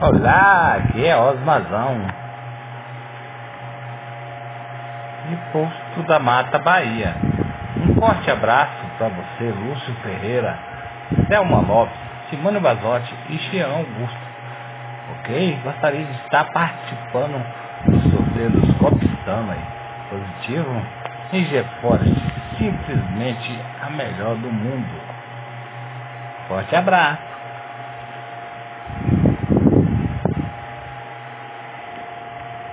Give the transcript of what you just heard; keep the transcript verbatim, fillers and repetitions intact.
Olá, aqui é Osmazão, de Posto da Mata, Bahia. Um forte abraço para você, Lúcio Ferreira, Selma Lopes, Simone Basotti e Jean Augusto. Ok? Gostaria de estar participando do sorteio dos Copistano aí. Positivo? E GeForest, simplesmente a melhor do mundo. Forte abraço!